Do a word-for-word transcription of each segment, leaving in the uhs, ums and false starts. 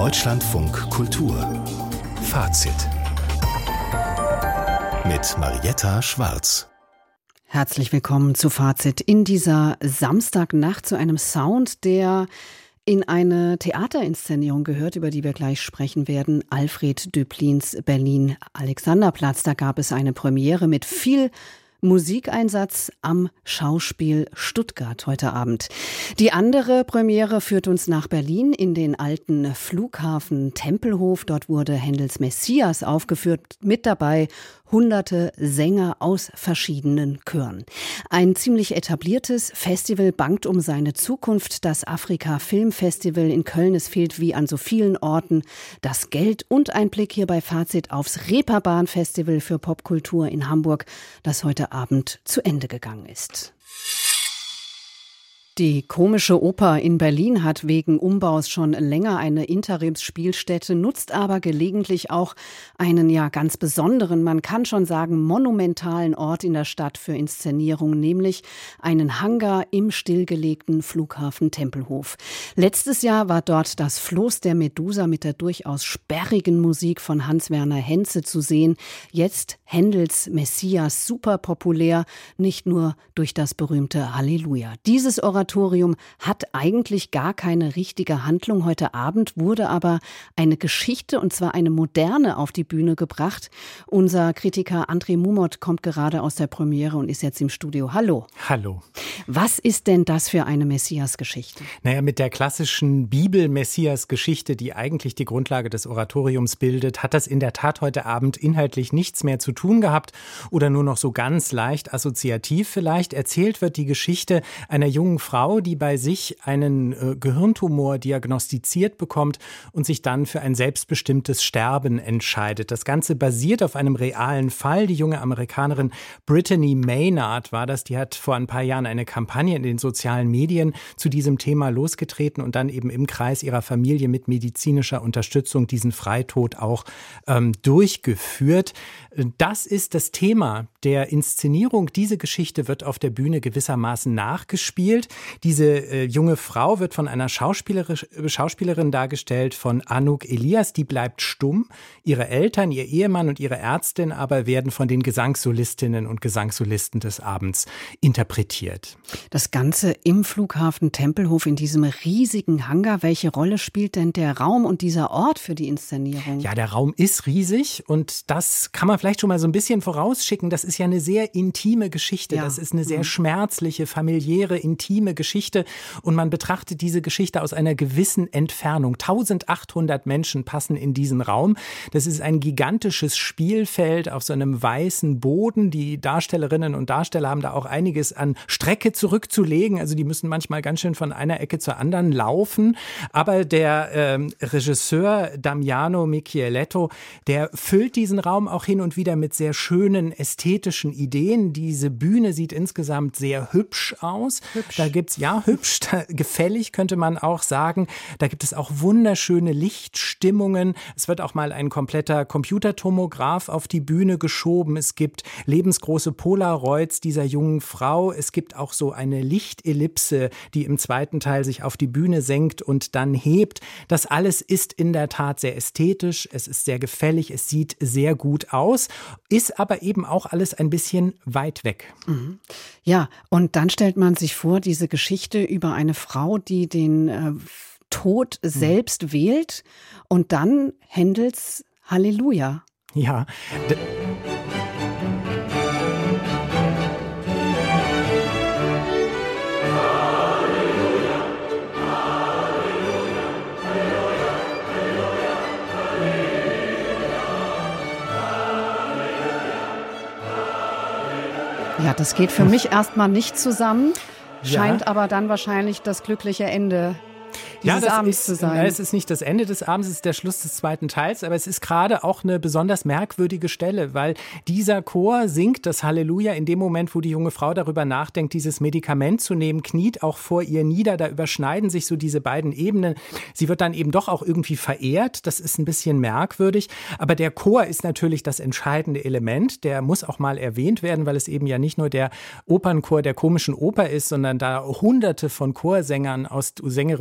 Deutschlandfunk Kultur Fazit mit Marietta Schwarz. Herzlich willkommen zu Fazit in dieser Samstagnacht zu einem Sound, der in eine Theaterinszenierung gehört, über die wir gleich sprechen werden. Alfred Döblins Berlin Alexanderplatz. Da gab es eine Premiere mit viel Musikeinsatz am Schauspiel Stuttgart heute Abend. Die andere Premiere führt uns nach Berlin in den alten Flughafen Tempelhof. Dort wurde Händels Messias aufgeführt, mit dabei hunderte Sänger aus verschiedenen Chören. Ein ziemlich etabliertes Festival bangt um seine Zukunft. Das Afrika Film Festival in Köln. Es fehlt wie an so vielen Orten das Geld. Und ein Blick hier bei Fazit aufs Reeperbahn Festival für Popkultur in Hamburg, das heute Abend zu Ende gegangen ist. Die Komische Oper in Berlin hat wegen Umbaus schon länger eine Interimsspielstätte, nutzt aber gelegentlich auch einen ja ganz besonderen, man kann schon sagen monumentalen Ort in der Stadt für Inszenierungen, nämlich einen Hangar im stillgelegten Flughafen Tempelhof. Letztes Jahr war dort das Floß der Medusa mit der durchaus sperrigen Musik von Hans-Werner Henze zu sehen. Jetzt Händels Messias, super populär, nicht nur durch das berühmte Halleluja. Dieses Oratorium hat eigentlich gar keine richtige Handlung. Heute Abend wurde aber eine Geschichte, und zwar eine moderne, auf die Bühne gebracht. Unser Kritiker André Mumot kommt gerade aus der Premiere und ist jetzt im Studio. Hallo. Hallo. Was ist denn das für eine Messias-Geschichte? Naja, mit der klassischen Bibel-Messias-Geschichte, die eigentlich die Grundlage des Oratoriums bildet, hat das in der Tat heute Abend inhaltlich nichts mehr zu tun gehabt oder nur noch so ganz leicht assoziativ vielleicht. Erzählt wird die Geschichte einer jungen Frau, Frau, die bei sich einen äh, Gehirntumor diagnostiziert bekommt und sich dann für ein selbstbestimmtes Sterben entscheidet. Das Ganze basiert auf einem realen Fall. Die junge Amerikanerin Brittany Maynard war das, die hat vor ein paar Jahren eine Kampagne in den sozialen Medien zu diesem Thema losgetreten und dann eben im Kreis ihrer Familie mit medizinischer Unterstützung diesen Freitod auch ähm, durchgeführt. Das ist das Thema der Inszenierung. Diese Geschichte wird auf der Bühne gewissermaßen nachgespielt. Diese äh, junge Frau wird von einer Schauspielerin dargestellt, von Anouk Elias, die bleibt stumm. Ihre Eltern, ihr Ehemann und ihre Ärztin aber werden von den Gesangssolistinnen und Gesangssolisten des Abends interpretiert. Das Ganze im Flughafen Tempelhof, in diesem riesigen Hangar. Welche Rolle spielt denn der Raum und dieser Ort für die Inszenierung? Ja, der Raum ist riesig und das kann man vielleicht schon mal so ein bisschen vorausschicken. Das ist ja eine sehr intime Geschichte. Ja. Das ist eine sehr mhm. schmerzliche, familiäre, intime Geschichte und man betrachtet diese Geschichte aus einer gewissen Entfernung. eintausendachthundert Menschen passen in diesen Raum. Das ist ein gigantisches Spielfeld auf so einem weißen Boden. Die Darstellerinnen und Darsteller haben da auch einiges an Strecke zurückzulegen. Also die müssen manchmal ganz schön von einer Ecke zur anderen laufen. Aber der ähm, Regisseur Damiano Micheletto, der füllt diesen Raum auch hin und wieder mit sehr schönen ästhetischen Ideen. Diese Bühne sieht insgesamt sehr hübsch aus. Hübsch. Da gibt's, ja, hübsch, da, gefällig könnte man auch sagen. Da gibt es auch wunderschöne Lichtstimmungen. Es wird auch mal ein kompletter Computertomograph auf die Bühne geschoben. Es gibt lebensgroße Polaroids dieser jungen Frau. Es gibt auch so eine Lichtellipse, die im zweiten Teil sich auf die Bühne senkt und dann hebt. Das alles ist in der Tat sehr ästhetisch. Es ist sehr gefällig. Es sieht sehr gut aus, ist aber eben auch alles ein bisschen weit weg. Mhm. Ja, und dann stellt man sich vor, diese Geschichte über eine Frau, die den äh, Tod selbst mhm. wählt und dann Händels Halleluja. Ja, d- Ja, das geht für mich erstmal nicht zusammen, scheint ja. aber dann wahrscheinlich das glückliche Ende dieses ja, das Abends ist, zu sein. Ja, es ist nicht das Ende des Abends, es ist der Schluss des zweiten Teils, aber es ist gerade auch eine besonders merkwürdige Stelle, weil dieser Chor singt das Halleluja in dem Moment, wo die junge Frau darüber nachdenkt, dieses Medikament zu nehmen, kniet auch vor ihr nieder, da überschneiden sich so diese beiden Ebenen. Sie wird dann eben doch auch irgendwie verehrt, das ist ein bisschen merkwürdig, aber der Chor ist natürlich das entscheidende Element, der muss auch mal erwähnt werden, weil es eben ja nicht nur der Opernchor der Komischen Oper ist, sondern da hunderte von Chorsängern aus Sängerinnen und Sängern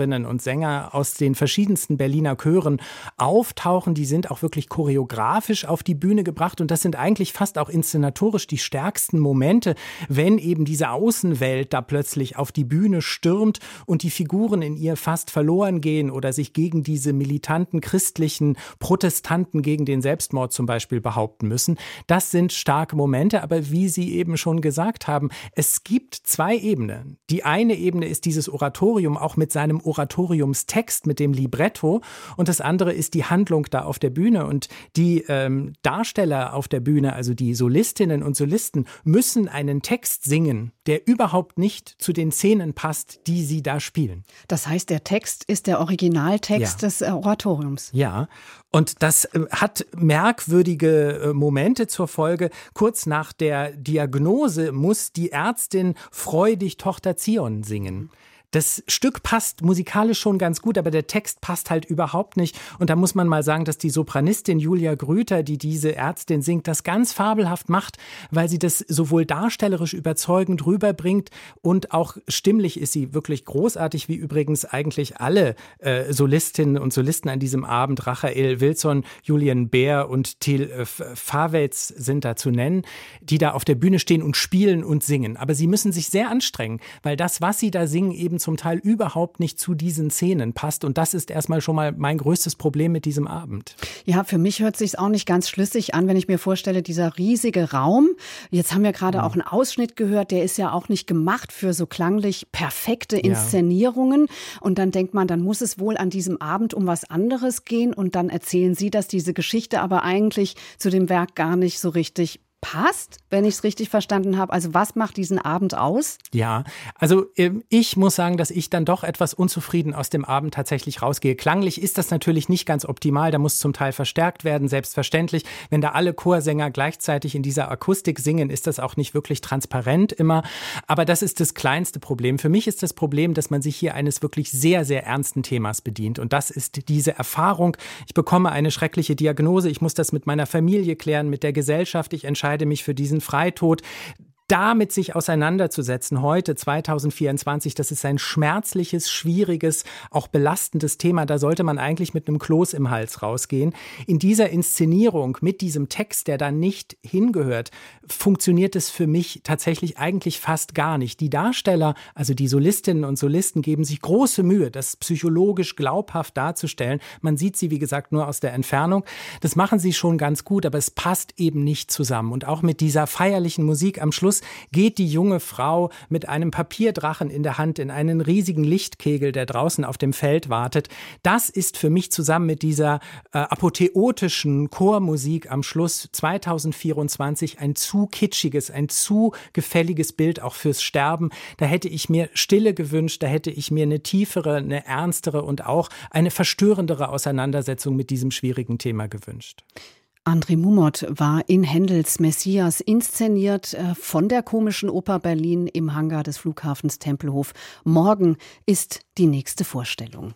Sänger aus den verschiedensten Berliner Chören auftauchen. Die sind auch wirklich choreografisch auf die Bühne gebracht und das sind eigentlich fast auch inszenatorisch die stärksten Momente, wenn eben diese Außenwelt da plötzlich auf die Bühne stürmt und die Figuren in ihr fast verloren gehen oder sich gegen diese militanten christlichen Protestanten gegen den Selbstmord zum Beispiel behaupten müssen. Das sind starke Momente, aber wie Sie eben schon gesagt haben, es gibt zwei Ebenen. Die eine Ebene ist dieses Oratorium, auch mit seinem Oratoriumstext, mit dem Libretto, und das andere ist die Handlung da auf der Bühne. Und die ähm, Darsteller auf der Bühne, also die Solistinnen und Solisten, müssen einen Text singen, der überhaupt nicht zu den Szenen passt, die sie da spielen. Das heißt, der Text ist der Originaltext ja. des Oratoriums. Ja, und das äh, hat merkwürdige äh, Momente zur Folge. Kurz nach der Diagnose muss die Ärztin Freudig Tochter Zion singen. Das Stück passt musikalisch schon ganz gut, aber der Text passt halt überhaupt nicht. Und da muss man mal sagen, dass die Sopranistin Julia Grüter, die diese Ärztin singt, das ganz fabelhaft macht, weil sie das sowohl darstellerisch überzeugend rüberbringt und auch stimmlich ist sie wirklich großartig, wie übrigens eigentlich alle äh, Solistinnen und Solisten an diesem Abend. Rachael Wilson, Julian Bär und Til äh, Favets sind da zu nennen, die da auf der Bühne stehen und spielen und singen. Aber sie müssen sich sehr anstrengen, weil das, was sie da singen, eben zum Teil überhaupt nicht zu diesen Szenen passt. Und das ist erstmal schon mal mein größtes Problem mit diesem Abend. Ja, für mich hört sich's auch nicht ganz schlüssig an, wenn ich mir vorstelle, dieser riesige Raum. Jetzt haben wir gerade mhm. auch einen Ausschnitt gehört, der ist ja auch nicht gemacht für so klanglich perfekte Inszenierungen. Ja. Und dann denkt man, dann muss es wohl an diesem Abend um was anderes gehen. Und dann erzählen Sie, dass diese Geschichte aber eigentlich zu dem Werk gar nicht so richtig passt, wenn ich es richtig verstanden habe. Also was macht diesen Abend aus? Ja, also ich muss sagen, dass ich dann doch etwas unzufrieden aus dem Abend tatsächlich rausgehe. Klanglich ist das natürlich nicht ganz optimal, da muss zum Teil verstärkt werden, selbstverständlich. Wenn da alle Chorsänger gleichzeitig in dieser Akustik singen, ist das auch nicht wirklich transparent immer. Aber das ist das kleinste Problem. Für mich ist das Problem, dass man sich hier eines wirklich sehr, sehr ernsten Themas bedient. Und das ist diese Erfahrung. Ich bekomme eine schreckliche Diagnose, ich muss das mit meiner Familie klären, mit der Gesellschaft, ich entscheide mich für diesen Freitod. Damit sich auseinanderzusetzen, heute zweitausendvierundzwanzig, das ist ein schmerzliches, schwieriges, auch belastendes Thema. Da sollte man eigentlich mit einem Kloß im Hals rausgehen. In dieser Inszenierung mit diesem Text, der da nicht hingehört, funktioniert es für mich tatsächlich eigentlich fast gar nicht. Die Darsteller, also die Solistinnen und Solisten, geben sich große Mühe, das psychologisch glaubhaft darzustellen. Man sieht sie, wie gesagt, nur aus der Entfernung. Das machen sie schon ganz gut, aber es passt eben nicht zusammen. Und auch mit dieser feierlichen Musik am Schluss geht die junge Frau mit einem Papierdrachen in der Hand in einen riesigen Lichtkegel, der draußen auf dem Feld wartet. Das ist für mich zusammen mit dieser äh, apotheotischen Chormusik am Schluss zweitausendvierundzwanzig ein zu kitschiges, ein zu gefälliges Bild auch fürs Sterben. Da hätte ich mir Stille gewünscht, da hätte ich mir eine tiefere, eine ernstere und auch eine verstörendere Auseinandersetzung mit diesem schwierigen Thema gewünscht. André Mumot war in Händels Messias inszeniert äh, von der Komischen Oper Berlin im Hangar des Flughafens Tempelhof. Morgen ist die nächste Vorstellung.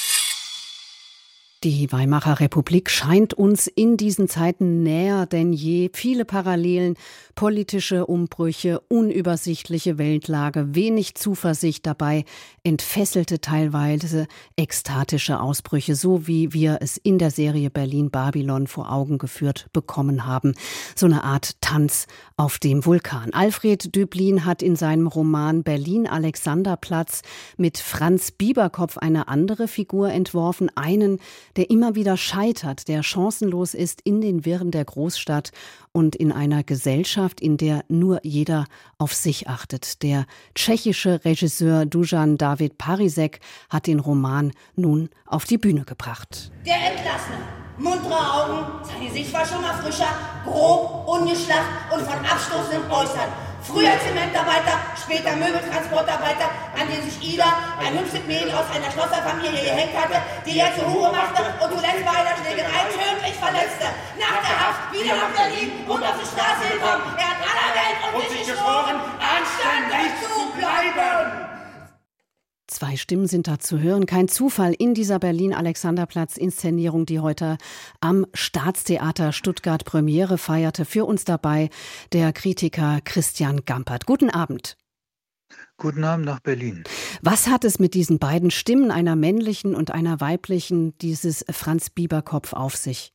Die Weimarer Republik scheint uns in diesen Zeiten näher denn je. Viele Parallelen, politische Umbrüche, unübersichtliche Weltlage, wenig Zuversicht dabei, entfesselte, teilweise ekstatische Ausbrüche, so wie wir es in der Serie Berlin-Babylon vor Augen geführt bekommen haben. So eine Art Tanz auf dem Vulkan. Alfred Döblin hat in seinem Roman Berlin-Alexanderplatz mit Franz Bieberkopf eine andere Figur entworfen, einen, der immer wieder scheitert, der chancenlos ist in den Wirren der Großstadt und in einer Gesellschaft, in der nur jeder auf sich achtet. Der tschechische Regisseur Dusan David Parisek hat den Roman nun auf die Bühne gebracht. Der Entlassene, muntere Augen, sein Gesicht war schon mal frischer, grob, ungeschlacht und von abstoßendem Äußern. Früher Zementarbeiter, später Möbeltransportarbeiter, an den sich Ida, ein hübsches Mädel aus einer Schlosserfamilie gehängt hatte, die er zur Ruhe machte und zuletzt bei einer Schlägerei tödlich verletzte. Nach der Haft wieder nach Berlin und auf die Straße gekommen. Er hat aller Welt und, und sich geschworen, anständig zu bleiben. Zwei Stimmen sind da zu hören. Kein Zufall in dieser Berlin-Alexanderplatz-Inszenierung, die heute am Staatstheater Stuttgart Premiere feierte. Für uns dabei der Kritiker Christian Gampert. Guten Abend. Guten Abend nach Berlin. Was hat es mit diesen beiden Stimmen, einer männlichen und einer weiblichen, dieses Franz Bieberkopf auf sich?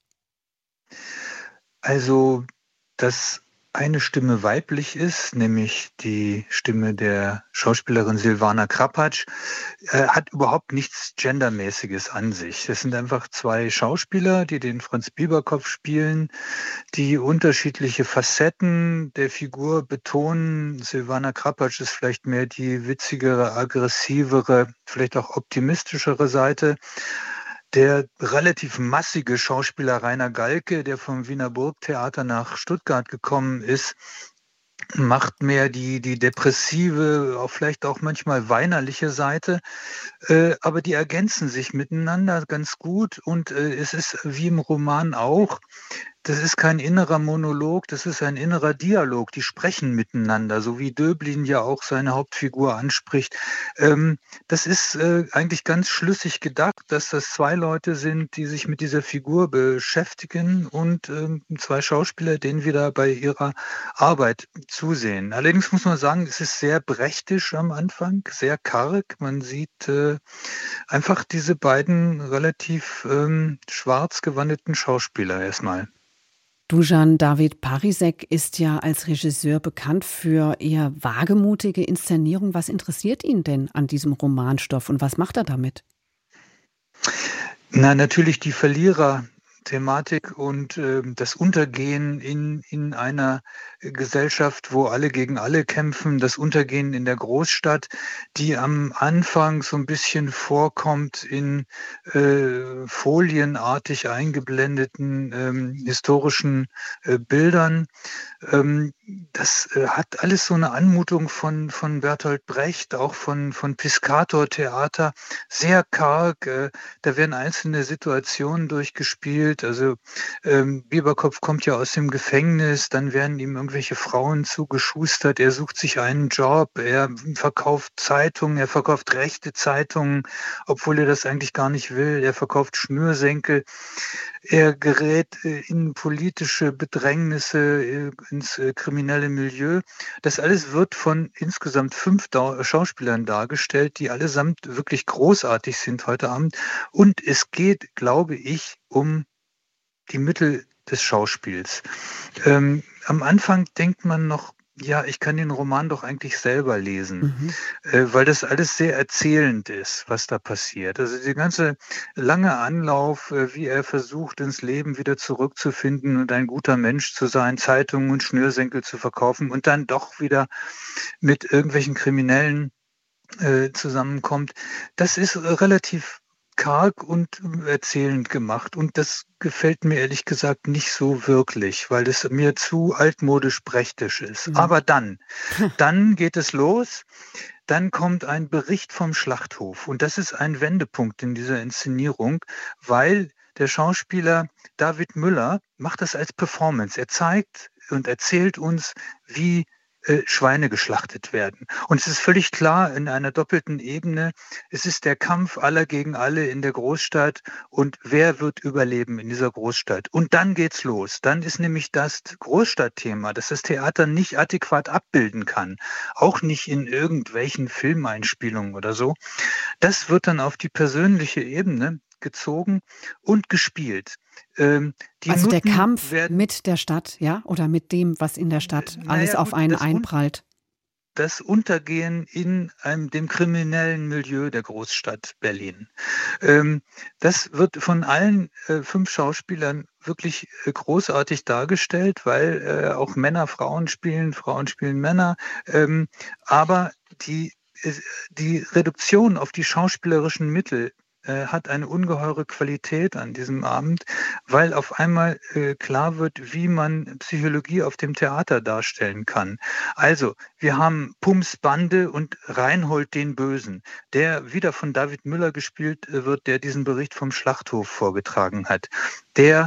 Also, dass eine Stimme weiblich ist, nämlich die Stimme der Schauspielerin Silvana Krapatsch, äh, hat überhaupt nichts Gendermäßiges an sich. Das sind einfach zwei Schauspieler, die den Franz Bieberkopf spielen, die unterschiedliche Facetten der Figur betonen. Silvana Krapatsch ist vielleicht mehr die witzigere, aggressivere, vielleicht auch optimistischere Seite. Der relativ massige Schauspieler Rainer Galke, der vom Wiener Burgtheater nach Stuttgart gekommen ist, macht mehr die, die depressive, auch vielleicht auch manchmal weinerliche Seite. Äh, aber die ergänzen sich miteinander ganz gut. Und äh, es ist wie im Roman auch, das ist kein innerer Monolog, das ist ein innerer Dialog. Die sprechen miteinander, so wie Döblin ja auch seine Hauptfigur anspricht. Ähm, das ist äh, eigentlich ganz schlüssig gedacht, dass das zwei Leute sind, die sich mit dieser Figur beschäftigen und ähm, zwei Schauspieler, denen wir da bei ihrer Arbeit zusehen. Allerdings muss man sagen, es ist sehr brechtisch am Anfang, sehr karg. Man sieht äh, einfach diese beiden relativ ähm, schwarz gewandeten Schauspieler erstmal. Dusan David Parisek ist ja als Regisseur bekannt für eher wagemutige Inszenierung. Was interessiert ihn denn an diesem Romanstoff und was macht er damit? Na, natürlich die Verlierer-Thematik und äh, das Untergehen in, in einer Gesellschaft, wo alle gegen alle kämpfen, das Untergehen in der Großstadt, die am Anfang so ein bisschen vorkommt in äh, folienartig eingeblendeten ähm, historischen äh, Bildern. Ähm, das äh, hat alles so eine Anmutung von, von Bertolt Brecht, auch von, von Piscator-Theater, sehr karg. Äh, da werden einzelne Situationen durchgespielt. Also ähm, Bieberkopf kommt ja aus dem Gefängnis, dann werden ihm irgendwelche Frauen zugeschustert, er sucht sich einen Job, er verkauft Zeitungen, er verkauft rechte Zeitungen, obwohl er das eigentlich gar nicht will, er verkauft Schnürsenkel, er gerät in politische Bedrängnisse, ins kriminelle Milieu. Das alles wird von insgesamt fünf Schauspielern dargestellt, die allesamt wirklich großartig sind heute Abend. Und es geht, glaube ich, um die Mittel des Schauspiels. Ähm, am Anfang denkt man noch, ja, ich kann den Roman doch eigentlich selber lesen, mhm. äh, weil das alles sehr erzählend ist, was da passiert. Also der ganze lange Anlauf, äh, wie er versucht, ins Leben wieder zurückzufinden und ein guter Mensch zu sein, Zeitungen und Schnürsenkel zu verkaufen und dann doch wieder mit irgendwelchen Kriminellen äh, zusammenkommt, das ist äh, relativ karg und erzählend gemacht. Und das gefällt mir ehrlich gesagt nicht so wirklich, weil es mir zu altmodisch brechtisch ist. Mhm. Aber dann, dann geht es los. Dann kommt ein Bericht vom Schlachthof. Und das ist ein Wendepunkt in dieser Inszenierung, weil der Schauspieler David Müller macht das als Performance. Er zeigt und erzählt uns, wie Schweine geschlachtet werden. Und es ist völlig klar in einer doppelten Ebene, es ist der Kampf aller gegen alle in der Großstadt und wer wird überleben in dieser Großstadt. Und dann geht's los. Dann ist nämlich das Großstadtthema, das das Theater nicht adäquat abbilden kann, auch nicht in irgendwelchen Filmeinspielungen oder so. Das wird dann auf die persönliche Ebene gezogen und gespielt. Ähm, also Minuten der Kampf mit der Stadt, ja, oder mit dem, was in der Stadt äh, alles naja, auf einen einprallt. Das Untergehen in einem, dem kriminellen Milieu der Großstadt Berlin. Ähm, das wird von allen äh, fünf Schauspielern wirklich äh, großartig dargestellt, weil äh, auch Männer Frauen spielen, Frauen spielen Männer. Ähm, aber die, äh, die Reduktion auf die schauspielerischen Mittel hat eine ungeheure Qualität an diesem Abend, weil auf einmal äh, klar wird, wie man Psychologie auf dem Theater darstellen kann. Also, wir haben Pumps Bande und Reinhold den Bösen, der wieder von David Müller gespielt wird, der diesen Bericht vom Schlachthof vorgetragen hat. Der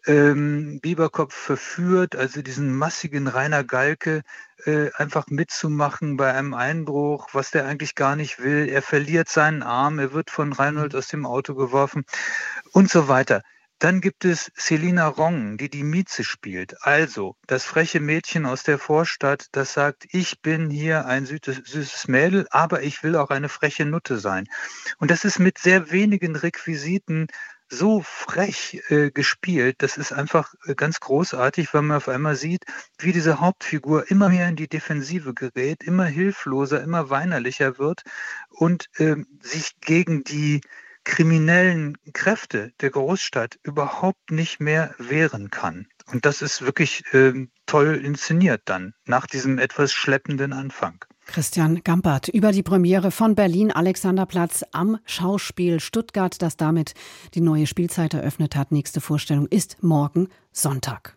ähm, Bieberkopf verführt, also diesen massigen Rainer Galke, äh, einfach mitzumachen bei einem Einbruch, was der eigentlich gar nicht will. Er verliert seinen Arm, er wird von Reinhold aus dem Auto geworfen und so weiter. Dann gibt es Selina Rong, die die Mieze spielt. Also das freche Mädchen aus der Vorstadt, das sagt, ich bin hier ein süßes, süßes Mädel, aber ich will auch eine freche Nutte sein. Und das ist mit sehr wenigen Requisiten so frech äh, gespielt. Das ist einfach äh, ganz großartig, weil man auf einmal sieht, wie diese Hauptfigur immer mehr in die Defensive gerät, immer hilfloser, immer weinerlicher wird und äh, sich gegen die kriminellen Kräfte der Großstadt überhaupt nicht mehr wehren kann. Und das ist wirklich äh, toll inszeniert dann, nach diesem etwas schleppenden Anfang. Christian Gampert über die Premiere von Berlin Alexanderplatz am Schauspiel Stuttgart, das damit die neue Spielzeit eröffnet hat. Nächste Vorstellung ist morgen Sonntag.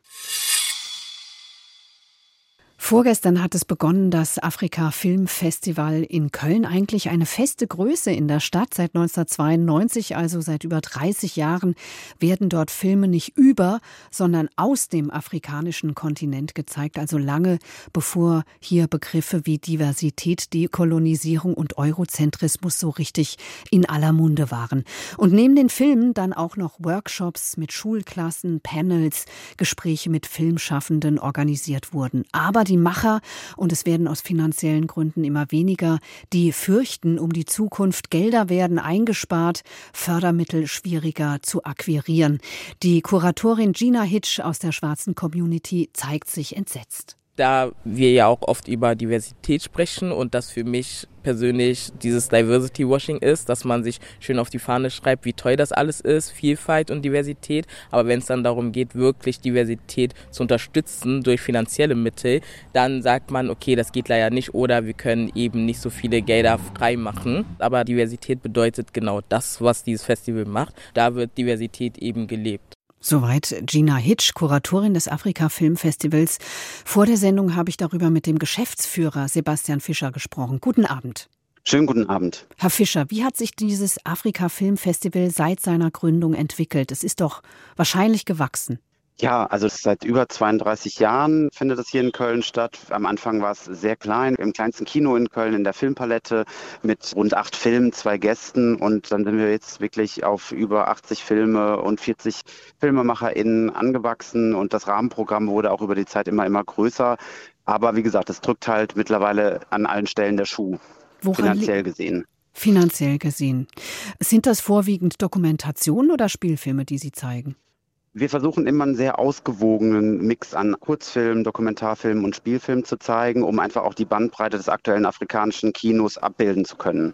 Vorgestern hat es begonnen, das Afrika-Film-Festival in Köln. Eigentlich eine feste Größe in der Stadt. Seit neunzehnhundertzweiundneunzig, also seit über dreißig Jahren, werden dort Filme nicht über, sondern aus dem afrikanischen Kontinent gezeigt. Also lange bevor hier Begriffe wie Diversität, Dekolonisierung und Eurozentrismus so richtig in aller Munde waren. Und neben den Filmen dann auch noch Workshops mit Schulklassen, Panels, Gespräche mit Filmschaffenden organisiert wurden. Aber die Macher, und es werden aus finanziellen Gründen immer weniger, die fürchten um die Zukunft. Gelder werden eingespart, Fördermittel schwieriger zu akquirieren. Die Kuratorin Gina Hitch aus der schwarzen Community zeigt sich entsetzt. Da wir ja auch oft über Diversität sprechen und das für mich persönlich dieses Diversity-Washing ist, dass man sich schön auf die Fahne schreibt, wie toll das alles ist, Vielfalt und Diversität. Aber wenn es dann darum geht, wirklich Diversität zu unterstützen durch finanzielle Mittel, dann sagt man, okay, das geht leider nicht oder wir können eben nicht so viele Gelder frei machen. Aber Diversität bedeutet genau das, was dieses Festival macht. Da wird Diversität eben gelebt. Soweit Gina Hitch, Kuratorin des Afrika-Filmfestivals. Vor der Sendung habe ich darüber mit dem Geschäftsführer Sebastian Fischer gesprochen. Guten Abend. Schönen guten Abend. Herr Fischer, wie hat sich dieses Afrika-Filmfestival seit seiner Gründung entwickelt? Es ist doch wahrscheinlich gewachsen. Ja, also seit über zweiunddreißig Jahren findet es hier in Köln statt. Am Anfang war es sehr klein, im kleinsten Kino in Köln in der Filmpalette mit rund acht Filmen, zwei Gästen. Und dann sind wir jetzt wirklich auf über achtzig Filme und vierzig FilmemacherInnen angewachsen. Und das Rahmenprogramm wurde auch über die Zeit immer, immer größer. Aber wie gesagt, es drückt halt mittlerweile an allen Stellen der Schuh, Woran finanziell gesehen. Finanziell gesehen. Sind das vorwiegend Dokumentationen oder Spielfilme, die Sie zeigen? Wir versuchen immer einen sehr ausgewogenen Mix an Kurzfilmen, Dokumentarfilmen und Spielfilmen zu zeigen, um einfach auch die Bandbreite des aktuellen afrikanischen Kinos abbilden zu können.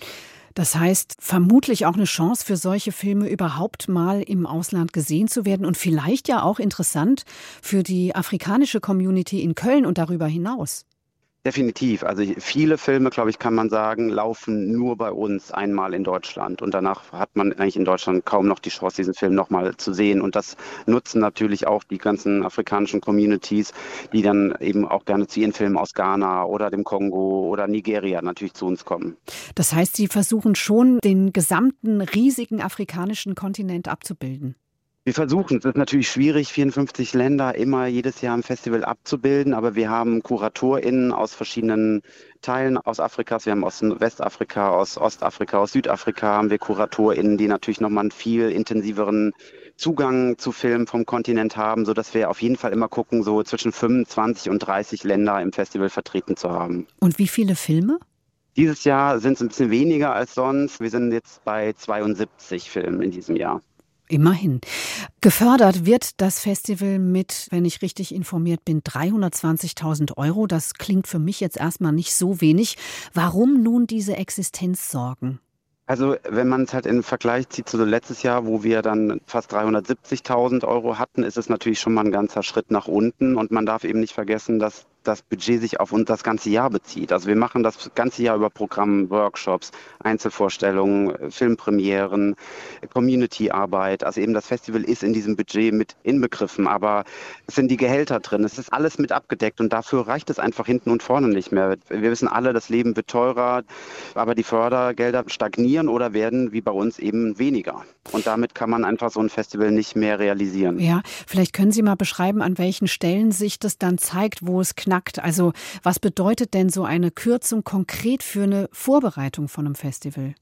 Das heißt, vermutlich auch eine Chance für solche Filme überhaupt mal im Ausland gesehen zu werden und vielleicht ja auch interessant für die afrikanische Community in Köln und darüber hinaus. Definitiv. Also viele Filme, glaube ich, kann man sagen, laufen nur bei uns einmal in Deutschland. Und danach hat man eigentlich in Deutschland kaum noch die Chance, diesen Film nochmal zu sehen. Und das nutzen natürlich auch die ganzen afrikanischen Communities, die dann eben auch gerne zu ihren Filmen aus Ghana oder dem Kongo oder Nigeria natürlich zu uns kommen. Das heißt, Sie versuchen schon, den gesamten riesigen afrikanischen Kontinent abzubilden. Wir versuchen, es ist natürlich schwierig, vierundfünfzig Länder immer jedes Jahr im Festival abzubilden, aber wir haben KuratorInnen aus verschiedenen Teilen aus Afrikas. Wir haben aus Westafrika, aus Ostafrika, aus Südafrika haben wir KuratorInnen, die natürlich nochmal einen viel intensiveren Zugang zu Filmen vom Kontinent haben, sodass wir auf jeden Fall immer gucken, so zwischen fünfundzwanzig und dreißig Länder im Festival vertreten zu haben. Und wie viele Filme? Dieses Jahr sind es ein bisschen weniger als sonst. Wir sind jetzt bei zweiundsiebzig Filmen in diesem Jahr. Immerhin. Gefördert wird das Festival mit, wenn ich richtig informiert bin, dreihundertzwanzigtausend Euro. Das klingt für mich jetzt erstmal nicht so wenig. Warum nun diese Existenzsorgen? Also wenn man es halt in Vergleich zieht zu letztes Jahr, wo wir dann fast dreihundertsiebzigtausend Euro hatten, ist es natürlich schon mal ein ganzer Schritt nach unten. Und man darf eben nicht vergessen, dass das Budget sich auf uns das ganze Jahr bezieht. Also wir machen das ganze Jahr über Programm, Workshops, Einzelvorstellungen, Filmpremieren, Community-Arbeit. Also eben das Festival ist in diesem Budget mit inbegriffen, aber es sind die Gehälter drin. Es ist alles mit abgedeckt und dafür reicht es einfach hinten und vorne nicht mehr. Wir wissen alle, das Leben wird teurer, aber die Fördergelder stagnieren oder werden wie bei uns eben weniger. Und damit kann man einfach so ein Festival nicht mehr realisieren. Ja, vielleicht können Sie mal beschreiben, an welchen Stellen sich das dann zeigt, wo es knackt. Also was bedeutet denn so eine Kürzung konkret für eine Vorbereitung von einem Festival?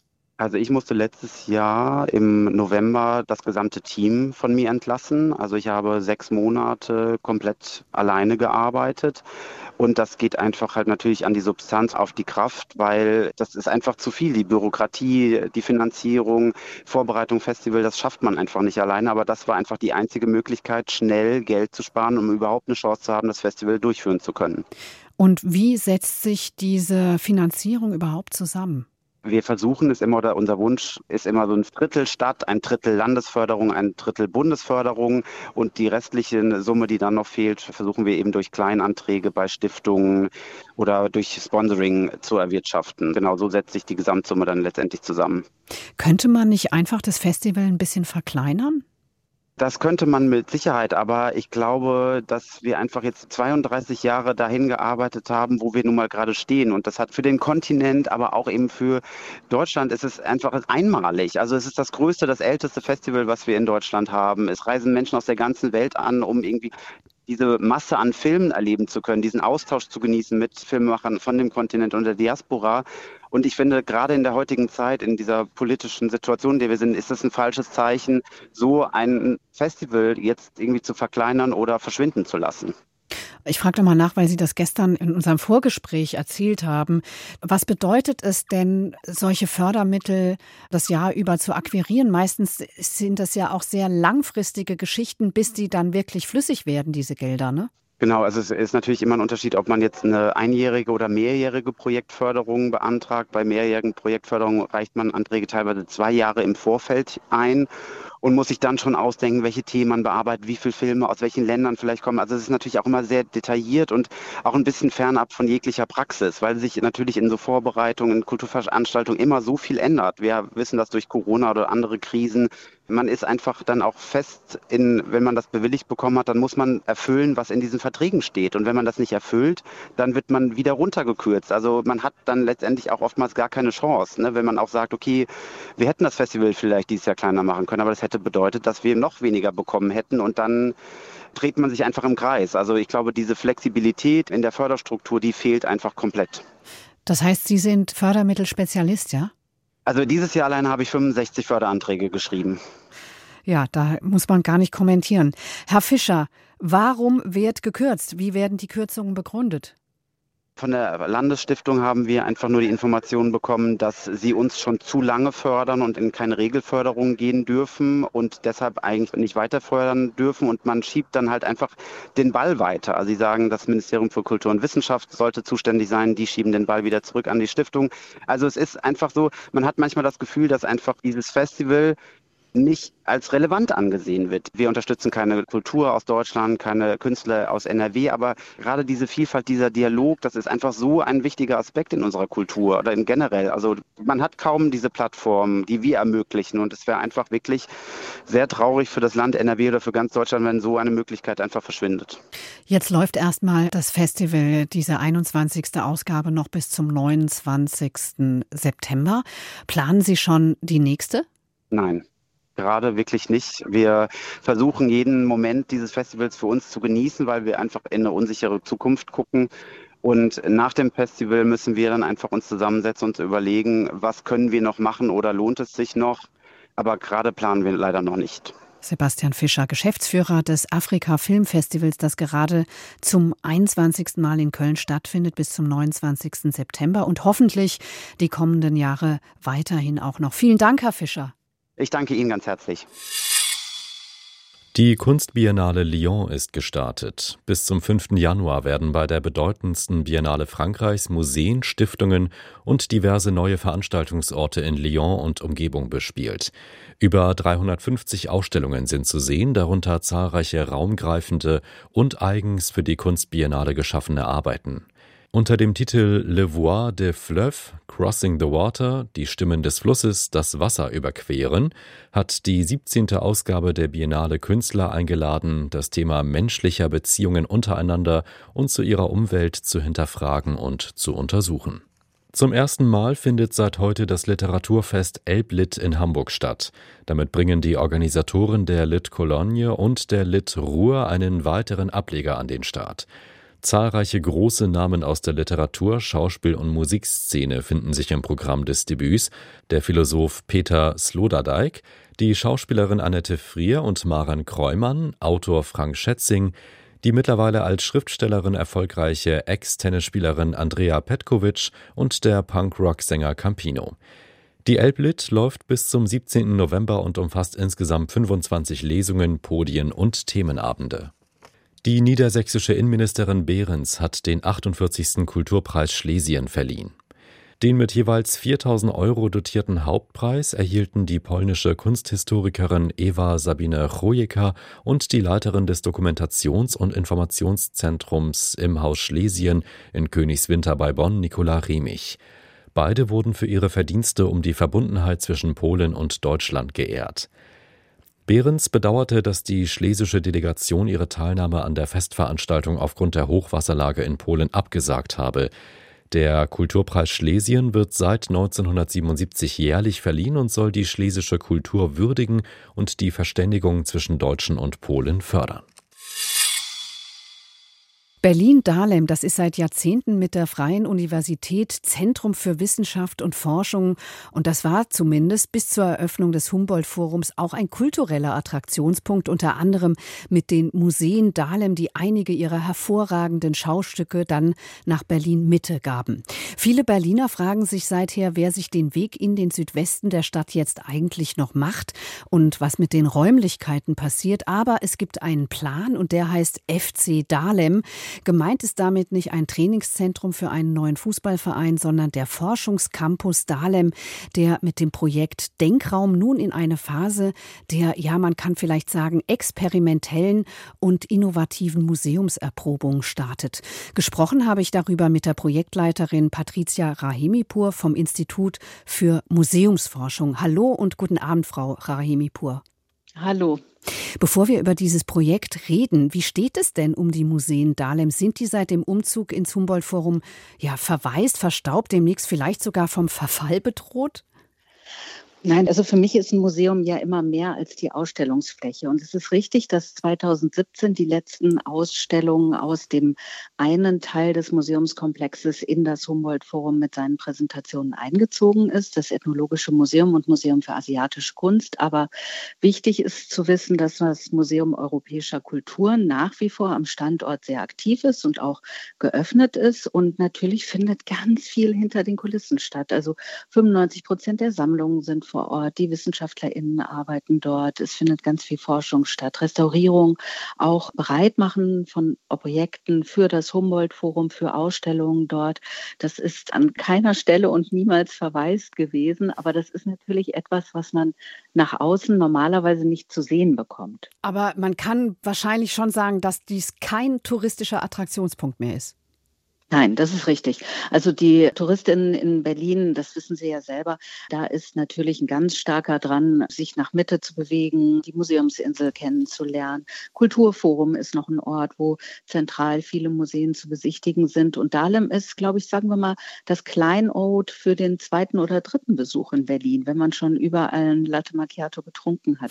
Also ich musste letztes Jahr im November das gesamte Team von mir entlassen. Also ich habe sechs Monate komplett alleine gearbeitet. Und das geht einfach halt natürlich an die Substanz, auf die Kraft, weil das ist einfach zu viel. Die Bürokratie, die Finanzierung, Vorbereitung, Festival, das schafft man einfach nicht alleine. Aber das war einfach die einzige Möglichkeit, schnell Geld zu sparen, um überhaupt eine Chance zu haben, das Festival durchführen zu können. Und wie setzt sich diese Finanzierung überhaupt zusammen? Wir versuchen es immer, oder unser Wunsch ist immer so ein Drittel Stadt, ein Drittel Landesförderung, ein Drittel Bundesförderung und die restliche Summe, die dann noch fehlt, versuchen wir eben durch Kleinanträge bei Stiftungen oder durch Sponsoring zu erwirtschaften. Genau, so setzt sich die Gesamtsumme dann letztendlich zusammen. Könnte man nicht einfach das Festival ein bisschen verkleinern? Das könnte man mit Sicherheit, aber ich glaube, dass wir einfach jetzt zweiunddreißig Jahre dahin gearbeitet haben, wo wir nun mal gerade stehen. Und das hat für den Kontinent, aber auch eben für Deutschland, ist es einfach einmalig. Also es ist das größte, das älteste Festival, was wir in Deutschland haben. Es reisen Menschen aus der ganzen Welt an, um irgendwie diese Masse an Filmen erleben zu können, diesen Austausch zu genießen mit Filmemachern von dem Kontinent und der Diaspora. Und ich finde, gerade in der heutigen Zeit, in dieser politischen Situation, in der wir sind, ist es ein falsches Zeichen, so ein Festival jetzt irgendwie zu verkleinern oder verschwinden zu lassen. Ich frage doch mal nach, weil Sie das gestern in unserem Vorgespräch erzählt haben. Was bedeutet es denn, solche Fördermittel das Jahr über zu akquirieren? Meistens sind das ja auch sehr langfristige Geschichten, bis die dann wirklich flüssig werden, diese Gelder, ne? Genau, also es ist natürlich immer ein Unterschied, ob man jetzt eine einjährige oder mehrjährige Projektförderung beantragt. Bei mehrjährigen Projektförderungen reicht man Anträge teilweise zwei Jahre im Vorfeld ein und muss sich dann schon ausdenken, welche Themen man bearbeitet, wie viele Filme aus welchen Ländern vielleicht kommen. Also es ist natürlich auch immer sehr detailliert und auch ein bisschen fernab von jeglicher Praxis, weil sich natürlich in so Vorbereitungen, in Kulturveranstaltungen immer so viel ändert. Wir wissen das durch Corona oder andere Krisen. Man ist einfach dann auch fest in, wenn man das bewilligt bekommen hat, dann muss man erfüllen, was in diesen Verträgen steht. Und wenn man das nicht erfüllt, dann wird man wieder runtergekürzt. Also man hat dann letztendlich auch oftmals gar keine Chance, ne? Wenn man auch sagt, okay, wir hätten das Festival vielleicht dieses Jahr kleiner machen können, aber das hätte bedeutet, dass wir noch weniger bekommen hätten und dann dreht man sich einfach im Kreis. Also ich glaube, diese Flexibilität in der Förderstruktur, die fehlt einfach komplett. Das heißt, Sie sind Fördermittelspezialist, ja? Also dieses Jahr allein habe ich fünfundsechzig Förderanträge geschrieben. Ja, da muss man gar nicht kommentieren. Herr Fischer, warum wird gekürzt? Wie werden die Kürzungen begründet? Von der Landesstiftung haben wir einfach nur die Information bekommen, dass sie uns schon zu lange fördern und in keine Regelförderung gehen dürfen und deshalb eigentlich nicht weiter fördern dürfen. Und man schiebt dann halt einfach den Ball weiter. Also sie sagen, das Ministerium für Kultur und Wissenschaft sollte zuständig sein. Die schieben den Ball wieder zurück an die Stiftung. Also es ist einfach so, man hat manchmal das Gefühl, dass einfach dieses Festival nicht als relevant angesehen wird. Wir unterstützen keine Kultur aus Deutschland, keine Künstler aus N R W, aber gerade diese Vielfalt, dieser Dialog, das ist einfach so ein wichtiger Aspekt in unserer Kultur oder in generell. Also man hat kaum diese Plattformen, die wir ermöglichen und es wäre einfach wirklich sehr traurig für das Land N R W oder für ganz Deutschland, wenn so eine Möglichkeit einfach verschwindet. Jetzt läuft erstmal das Festival, diese einundzwanzigste Ausgabe, noch bis zum neunundzwanzigsten September. Planen Sie schon die nächste? Nein. Gerade wirklich nicht. Wir versuchen jeden Moment dieses Festivals für uns zu genießen, weil wir einfach in eine unsichere Zukunft gucken. Und nach dem Festival müssen wir dann einfach uns zusammensetzen und überlegen, was können wir noch machen oder lohnt es sich noch. Aber gerade planen wir leider noch nicht. Sebastian Fischer, Geschäftsführer des Afrika Filmfestivals, das gerade zum einundzwanzigsten Mal in Köln stattfindet, bis zum neunundzwanzigsten September und hoffentlich die kommenden Jahre weiterhin auch noch. Vielen Dank, Herr Fischer. Ich danke Ihnen ganz herzlich. Die Kunstbiennale Lyon ist gestartet. Bis zum fünften Januar werden bei der bedeutendsten Biennale Frankreichs Museen, Stiftungen und diverse neue Veranstaltungsorte in Lyon und Umgebung bespielt. Über dreihundertfünfzig Ausstellungen sind zu sehen, darunter zahlreiche raumgreifende und eigens für die Kunstbiennale geschaffene Arbeiten. Unter dem Titel Le Voix des Fleuves, Crossing the Water, die Stimmen des Flusses, das Wasser überqueren, hat die siebzehnte Ausgabe der Biennale Künstler eingeladen, das Thema menschlicher Beziehungen untereinander und zu ihrer Umwelt zu hinterfragen und zu untersuchen. Zum ersten Mal findet seit heute das Literaturfest Elblit in Hamburg statt. Damit bringen die Organisatoren der Lit Cologne und der Lit Ruhr einen weiteren Ableger an den Start. Zahlreiche große Namen aus der Literatur-, Schauspiel- und Musikszene finden sich im Programm des Debüts. Der Philosoph Peter Sloterdijk, die Schauspielerin Annette Frier und Maren Kreumann, Autor Frank Schätzing, die mittlerweile als Schriftstellerin erfolgreiche Ex-Tennisspielerin Andrea Petkovic und der Punk-Rock-Sänger Campino. Die Elblit läuft bis zum siebzehnten November und umfasst insgesamt fünfundzwanzig Lesungen, Podien und Themenabende. Die niedersächsische Innenministerin Behrens hat den achtundvierzigsten Kulturpreis Schlesien verliehen. Den mit jeweils viertausend Euro dotierten Hauptpreis erhielten die polnische Kunsthistorikerin Ewa Sabine Chojeka und die Leiterin des Dokumentations- und Informationszentrums im Haus Schlesien in Königswinter bei Bonn, Nicola Remich. Beide wurden für ihre Verdienste um die Verbundenheit zwischen Polen und Deutschland geehrt. Behrens bedauerte, dass die schlesische Delegation ihre Teilnahme an der Festveranstaltung aufgrund der Hochwasserlage in Polen abgesagt habe. Der Kulturpreis Schlesien wird seit neunzehnhundertsiebenundsiebzig jährlich verliehen und soll die schlesische Kultur würdigen und die Verständigung zwischen Deutschen und Polen fördern. Berlin-Dahlem, das ist seit Jahrzehnten mit der Freien Universität Zentrum für Wissenschaft und Forschung. Und das war zumindest bis zur Eröffnung des Humboldt-Forums auch ein kultureller Attraktionspunkt, unter anderem mit den Museen Dahlem, die einige ihrer hervorragenden Schaustücke dann nach Berlin-Mitte gaben. Viele Berliner fragen sich seither, wer sich den Weg in den Südwesten der Stadt jetzt eigentlich noch macht und was mit den Räumlichkeiten passiert. Aber es gibt einen Plan und der heißt F C Dahlem. Gemeint ist damit nicht ein Trainingszentrum für einen neuen Fußballverein, sondern der Forschungscampus Dahlem, der mit dem Projekt Denkraum nun in eine Phase der, ja, man kann vielleicht sagen, experimentellen und innovativen Museumserprobung startet. Gesprochen habe ich darüber mit der Projektleiterin Patricia Rahimipur vom Institut für Museumsforschung. Hallo und guten Abend, Frau Rahimipur. Hallo. Bevor wir über dieses Projekt reden, wie steht es denn um die Museen Dahlem? Sind die seit dem Umzug ins Humboldt-Forum ja verwaist, verstaubt, demnächst vielleicht sogar vom Verfall bedroht? Nein, also für mich ist ein Museum ja immer mehr als die Ausstellungsfläche. Und es ist richtig, dass zweitausendsiebzehn die letzten Ausstellungen aus dem einen Teil des Museumskomplexes in das Humboldt-Forum mit seinen Präsentationen eingezogen ist, das Ethnologische Museum und Museum für asiatische Kunst. Aber wichtig ist zu wissen, dass das Museum Europäischer Kulturen nach wie vor am Standort sehr aktiv ist und auch geöffnet ist. Und natürlich findet ganz viel hinter den Kulissen statt. Also fünfundneunzig Prozent der Sammlungen sind vor Ort, die WissenschaftlerInnen arbeiten dort, es findet ganz viel Forschung statt, Restaurierung, auch Bereitmachen von Objekten für das Humboldt-Forum, für Ausstellungen dort. Das ist an keiner Stelle und niemals verwaist gewesen, aber das ist natürlich etwas, was man nach außen normalerweise nicht zu sehen bekommt. Aber man kann wahrscheinlich schon sagen, dass dies kein touristischer Attraktionspunkt mehr ist. Nein, das ist richtig. Also die Touristinnen in Berlin, das wissen Sie ja selber, da ist natürlich ein ganz starker dran, sich nach Mitte zu bewegen, die Museumsinsel kennenzulernen. Kulturforum ist noch ein Ort, wo zentral viele Museen zu besichtigen sind. Und Dahlem ist, glaube ich, sagen wir mal, das Kleinod für den zweiten oder dritten Besuch in Berlin, wenn man schon überall ein Latte Macchiato getrunken hat.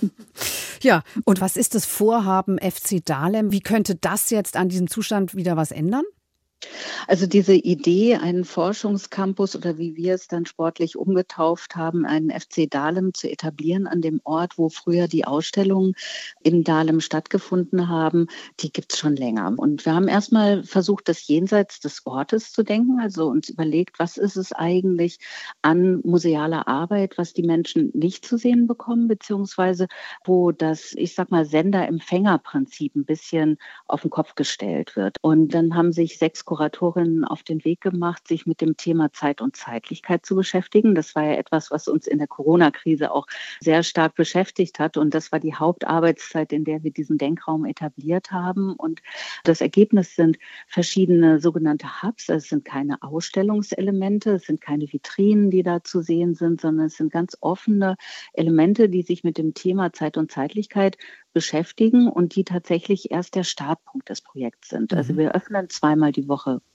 Ja, und was ist das Vorhaben F C Dahlem? Wie könnte das jetzt an diesem Zustand wieder was ändern? Also diese Idee, einen Forschungscampus oder wie wir es dann sportlich umgetauft haben, einen F C Dahlem zu etablieren an dem Ort, wo früher die Ausstellungen in Dahlem stattgefunden haben, die gibt es schon länger. Und wir haben erstmal versucht, das jenseits des Ortes zu denken, also uns überlegt, was ist es eigentlich an musealer Arbeit, was die Menschen nicht zu sehen bekommen, beziehungsweise wo das, ich sag mal, Sender-Empfänger-Prinzip ein bisschen auf den Kopf gestellt wird. Und dann haben sich sechs Kuratorinnen auf den Weg gemacht, sich mit dem Thema Zeit und Zeitlichkeit zu beschäftigen. Das war ja etwas, was uns in der Corona-Krise auch sehr stark beschäftigt hat. Und das war die Hauptarbeitszeit, in der wir diesen Denkraum etabliert haben. Und das Ergebnis sind verschiedene sogenannte Hubs. Es sind keine Ausstellungselemente, es sind keine Vitrinen, die da zu sehen sind, sondern es sind ganz offene Elemente, die sich mit dem Thema Zeit und Zeitlichkeit beschäftigen und die tatsächlich erst der Startpunkt des Projekts sind. Also wir öffnen zweimal die Woche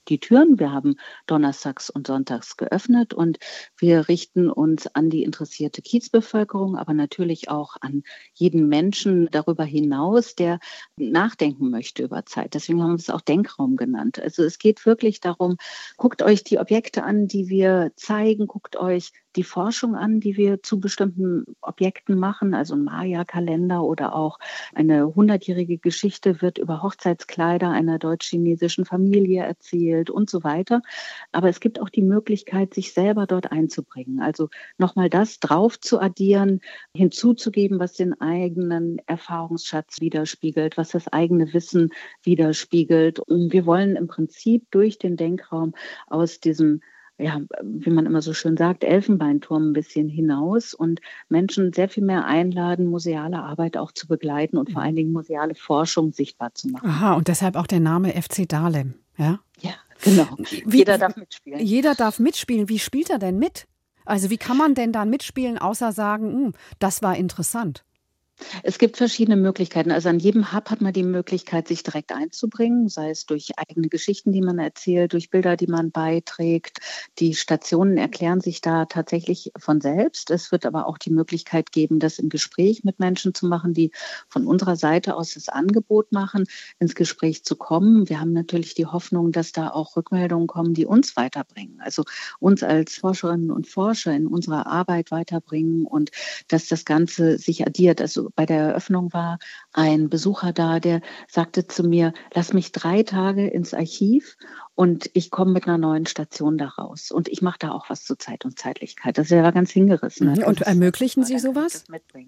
die Türen. Wir haben donnerstags und sonntags geöffnet und wir richten uns an die interessierte Kiezbevölkerung, aber natürlich auch an jeden Menschen darüber hinaus, der nachdenken möchte über Zeit. Deswegen haben wir es auch Denkraum genannt. Also es geht wirklich darum, guckt euch die Objekte an, die wir zeigen, guckt euch die Forschung an, die wir zu bestimmten Objekten machen, also ein Maya-Kalender oder auch eine hundertjährige Geschichte wird über Hochzeitskleider einer deutsch-chinesischen Familie erzählt und so weiter. Aber es gibt auch die Möglichkeit, sich selber dort einzubringen. Also nochmal das drauf zu addieren, hinzuzugeben, was den eigenen Erfahrungsschatz widerspiegelt, was das eigene Wissen widerspiegelt. Und wir wollen im Prinzip durch den Denkraum aus diesem, ja, wie man immer so schön sagt, Elfenbeinturm ein bisschen hinaus und Menschen sehr viel mehr einladen, museale Arbeit auch zu begleiten und vor allen Dingen museale Forschung sichtbar zu machen. Aha, und deshalb auch der Name F C Dahlem, ja? Ja, genau. Wie, jeder darf mitspielen. Jeder darf mitspielen. Wie spielt er denn mit? Also wie kann man denn dann mitspielen, außer sagen, das war interessant? Es gibt verschiedene Möglichkeiten. Also an jedem Hub hat man die Möglichkeit, sich direkt einzubringen, sei es durch eigene Geschichten, die man erzählt, durch Bilder, die man beiträgt. Die Stationen erklären sich da tatsächlich von selbst. Es wird aber auch die Möglichkeit geben, das im Gespräch mit Menschen zu machen, die von unserer Seite aus das Angebot machen, ins Gespräch zu kommen. Wir haben natürlich die Hoffnung, dass da auch Rückmeldungen kommen, die uns weiterbringen, also uns als Forscherinnen und Forscher in unserer Arbeit weiterbringen und dass das Ganze sich addiert. Also bei der Eröffnung war ein Besucher da, der sagte zu mir, lass mich drei Tage ins Archiv und ich komme mit einer neuen Station da raus. Und ich mache da auch was zu Zeit und Zeitlichkeit. Also er war ganz hingerissen. Mhm. Und ermöglichen Sie sowas?